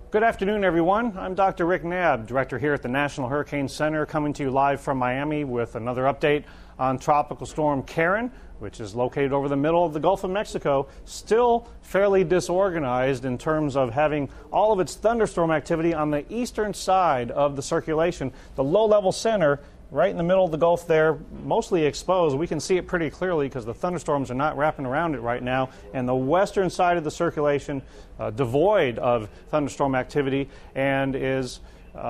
Good afternoon, everyone. I'm Dr. Rick Knabb, director here at the National Hurricane Center, coming to you live from Miami with another update on Tropical Storm Karen, which is located over the middle of the Gulf of Mexico, still fairly disorganized in terms of having all of its thunderstorm activity on the eastern side of the circulation. The low-level center right in the middle of the Gulf there, mostly exposed. We can see it pretty clearly because the thunderstorms are not wrapping around it right now. And the western side of the circulation, devoid of thunderstorm activity, and is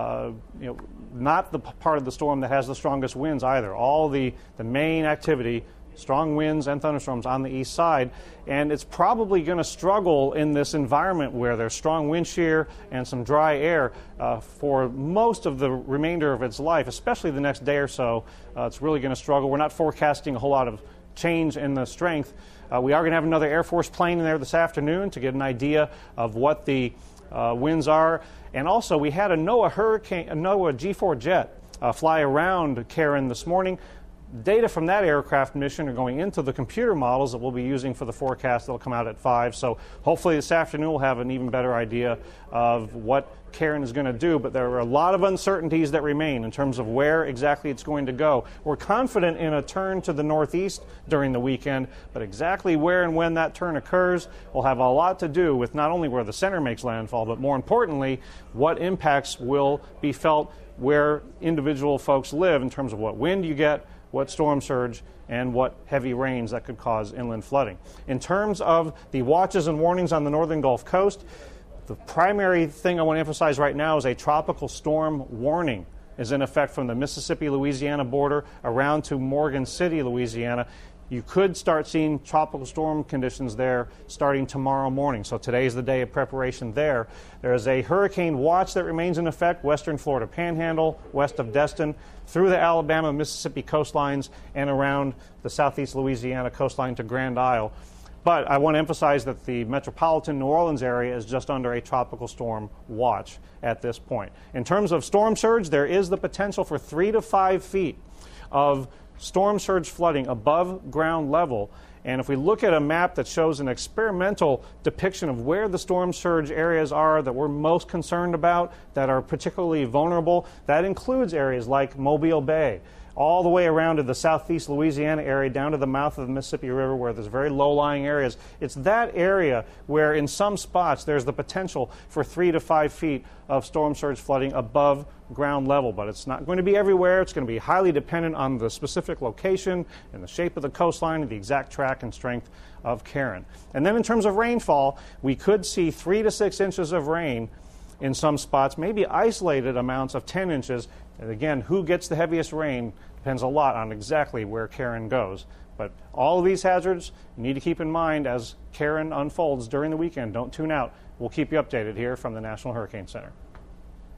not the part of the storm that has the strongest winds either. All the main activity, strong winds and thunderstorms on the east side, and it's probably going to struggle in this environment where there's strong wind shear and some dry air for most of the remainder of its life, especially the next day or so. It's really going to struggle. We're not forecasting a whole lot of change in the strength. We are going to have another Air Force plane in there this afternoon to get an idea of what the winds are. And also, we had a NOAA G4 jet fly around Karen this morning. Data from that aircraft mission are going into the computer models that we'll be using for the forecast that will come out at 5. So hopefully this afternoon we'll have an even better idea of what Karen is going to do. But there are a lot of uncertainties that remain in terms of where exactly it's going to go. We're confident in a turn to the northeast during the weekend, but exactly where and when that turn occurs will have a lot to do with not only where the center makes landfall, but more importantly, what impacts will be felt where individual folks live in terms of what wind you get, what storm surge, and what heavy rains that could cause inland flooding. In terms of the watches and warnings on the northern Gulf Coast, the primary thing I want to emphasize right now is a tropical storm warning is in effect from the Mississippi-Louisiana border around to Morgan City, Louisiana. You could start seeing tropical storm conditions there starting tomorrow morning. So today is the day of preparation there. There is a hurricane watch that remains in effect, western Florida Panhandle, west of Destin, through the Alabama, Mississippi coastlines, and around the southeast Louisiana coastline to Grand Isle. But I want to emphasize that the metropolitan New Orleans area is just under a tropical storm watch at this point. In terms of storm surge, there is the potential for 3 to 5 feet of storm surge flooding above ground level. And if we look at a map that shows an experimental depiction of where the storm surge areas are that we're most concerned about, that are particularly vulnerable, that includes areas like Mobile Bay, all the way around to the southeast Louisiana area, down to the mouth of the Mississippi River where there's very low-lying areas. It's that area where in some spots there's the potential for 3 to 5 feet of storm surge flooding above ground level. But it's not going to be everywhere. It's going to be highly dependent on the specific location and the shape of the coastline and the exact track and strength of Karen. And then in terms of rainfall, we could see 3 to 6 inches of rain in some spots, maybe isolated amounts of 10 inches. And again, who gets the heaviest rain depends a lot on exactly where Karen goes. But all of these hazards you need to keep in mind as Karen unfolds during the weekend. Don't tune out. We'll keep you updated here from the National Hurricane Center.